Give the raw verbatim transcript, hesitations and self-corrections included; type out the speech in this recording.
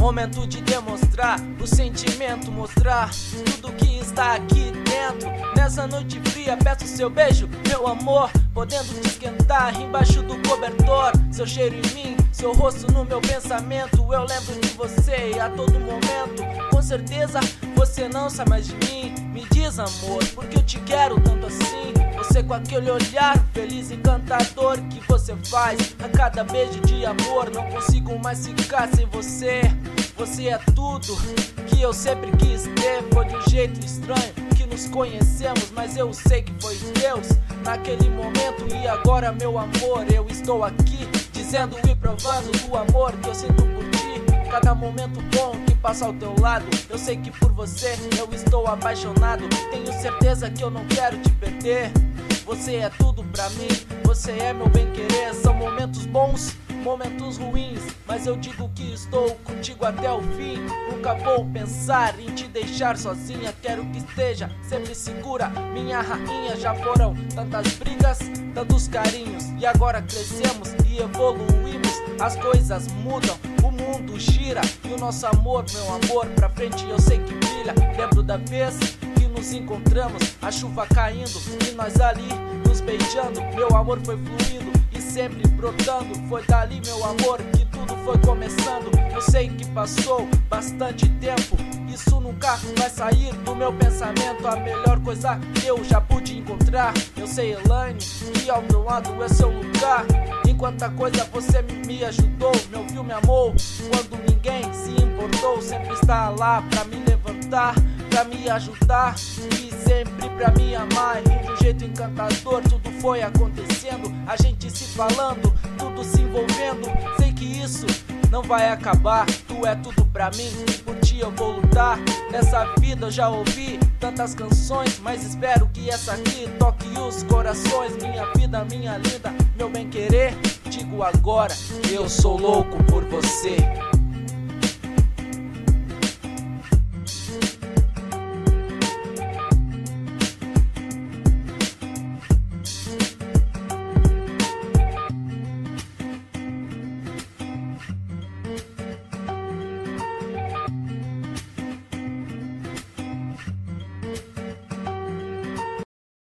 Momento de demonstrar o sentimento, mostrar tudo que está aqui dentro. Nessa noite fria peço seu beijo, meu amor, podendo te esquentar embaixo do cobertor. Seu cheiro em mim, seu rosto no meu pensamento. Eu lembro de você a todo momento. Com certeza você não sai mais de mim. Me diz, amor, porque eu te quero tanto assim. Você com aquele olhar feliz e encantador que você faz a cada beijo de amor. Não consigo mais ficar sem você. Você é tudo que eu sempre quis ter. Foi de um jeito estranho que nos conhecemos, mas eu sei que foi Deus naquele momento. E agora, meu amor, eu estou aqui dizendo e provando do amor que eu sinto por ti. Cada momento bom que passa ao teu lado, eu sei que por você eu estou apaixonado. Tenho certeza que eu não quero te perder. Você é tudo pra mim, você é meu bem-querer. São momentos bons, momentos ruins, mas eu digo que estou contigo até o fim. Nunca vou pensar em te deixar sozinha. Quero que esteja sempre segura, minha rainha. Já foram tantas brigas, tantos carinhos, e agora crescemos e evoluímos. As coisas mudam, o mundo gira, e o nosso amor, meu amor, pra frente eu sei que brilha. Lembro da vez que nos encontramos, a chuva caindo e nós ali nos beijando. Meu amor foi fluindo e sempre brotando. Foi dali, meu amor, que tudo foi começando. Eu sei que passou bastante tempo, isso nunca vai sair do meu pensamento. A melhor coisa que eu já pude encontrar. Eu sei, Elaine, que ao meu lado é seu lugar. Em quanta coisa você me ajudou, me ouviu, me amou quando ninguém se importou. Sempre está lá pra me levantar, pra me ajudar e sempre pra me amar. E de um jeito encantador tudo foi acontecendo, a gente se falando, tudo se envolvendo. Sei que isso não vai acabar, tu é tudo pra mim e por ti eu vou lutar. Nessa vida eu já ouvi tantas canções, mas espero que essa aqui toque os corações. Minha vida, minha linda, meu bem-querer, digo agora, eu sou louco por você.